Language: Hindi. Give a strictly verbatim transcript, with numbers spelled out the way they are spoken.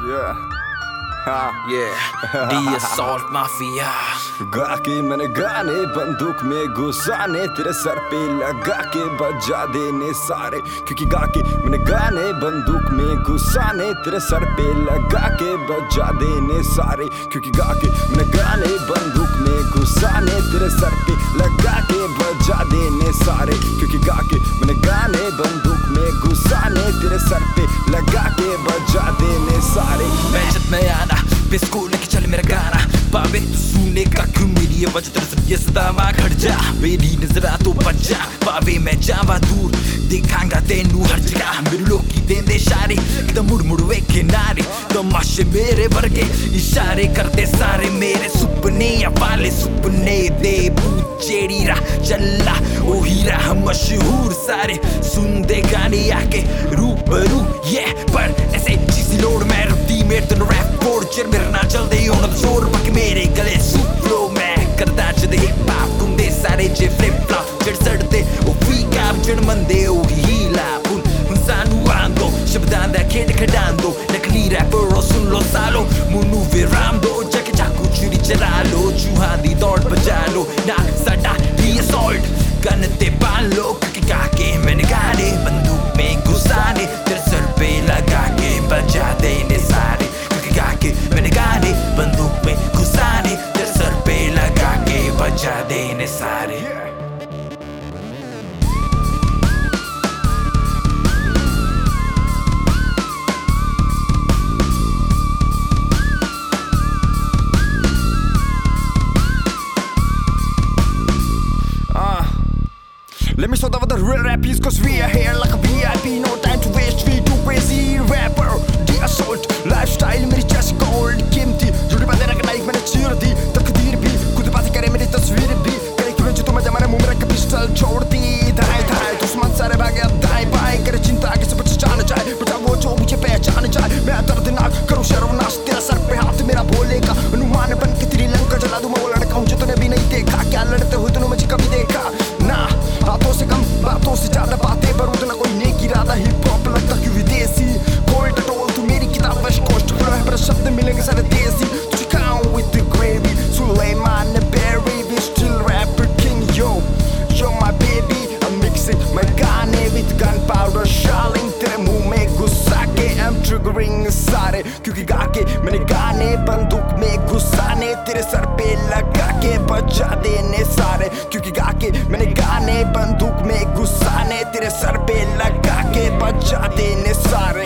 Yeah. हाँ. Yeah. The Assault Mafia. गा के मैंने गाने बंदूक में घुसाने तेरे सर पे लगा के बजा देने सारे, क्योंकि गा के मैंने गाने बंदूक में घुसाने तेरे सर पे लगा के बजा देने सारे, क्योंकि गा के मैंने गाने बंदूक में घुसाने तेरे सर पे लगा के बजा देने सारे, क्योंकि गा के मैंने गाने बंदूक में घुसाने तेरे सर पे लगा के बजा देने सारे। मैं में आना बिस्कुट लेके चल मेरा गाना, पावे तू सुने का क्यों मेरी आवाज तेरे से ये सदा मां खड़ जा, मेरी नजरा तो बच जा, पावे मैं जावा दूर दिखांगा तेनू हर जगह, मेरे लोग की देंदे इशारे एकदम मुड़ मुड़ वे किनारे, तमाशे मेरे वर्गे इशारे करते सारे, मेरे सुपने वाले सुपने दे जेड़ी रा चला ओ हीरा हम मशहूर सारे सुनते गाने आके रूबरू ये पर ऐसे चीज़ी लोड मैं रुकती मेरे तन रैप कोड चिर मेरे ना चल दे होना तो जोर बाकी मेरे गले सूप फ्लो मैं करता चलते हिप हॉप घूमते सारे जे फ्लिप फ्लॉप जड़ सड़ते ओ फ्रीक आप जड़ मंदे ओ हीला पुन उन सानू आंदो शब्दां दा खेड खडांदो नकली रैपर ओ सुन लो सालो मुनु विराम दो जाके चाकू छुरी चला लो चूहा दी दौड़ बजा लो ना साडा दी असॉल्ट गन ते बाल लो क्योंकि काके मैंने गाने बंदूक में घुसाने तेरे सर पे लगा के बजा देने सारे, क्योंकि काके मैंने गाने बंदूक में घुसाने तेरे सर पे लगा के बजा देने सारे। Let me start out with the real rap is cause we are here like a V I P, no time to waste, we too crazy rapper, the assault, lifestyle मेरी जैसी gold कीमती, जुड़ी बातें रखना एक मैंने चीर दी, तकदीर भी, खुद बातें करे मेरी तस्वीर भी, कहीं क्यों जो तुम्हें जमाने मुंह में रख पिस्टल छोड़ दी, धाए धाए दुश्मन सारे भागे दाएं बाएं, करे चिंता आगे से बच जान जाए, बचा वो जो मुझे पहचान जाए, मैं दर्दनाक करूँ शर्मनाश तेरा सर पे हाथ मेरा बोलेगा, अनुमान बन के तेरी लंका जला दूँ मैं वो लड़का हूँ जो तूने भी नहीं देखा, क्या लड़ते हुए तूने मुझे कभी देखा ना, हाथों से कम बातों से ज्यादा बातें बारूद ना कोई नेक इरादा, हिप हॉप लगता क्यों विदेशी, कोल्ड टोल तू मेरी किताब वश कोस्ट खुला है पर शब्द मिलेंगे सारे देसी, तुझे खाऊं with the gravy, Suleiman Berry, we still rapper king, yo, yo my baby, I'm mixing my गाने with gunpowder, शालिंग तेरे मुंह में गुस्सा के I'm triggering सारे, क्योंकि गा के मैंने गाने बंदूक में घुसाने तेरे सर पे लगा के बजा देने सारे, क्योंकि गा के मैंने गाने बंदूक में घुसाने तेरे सर पे लगा के बजा देने सारे।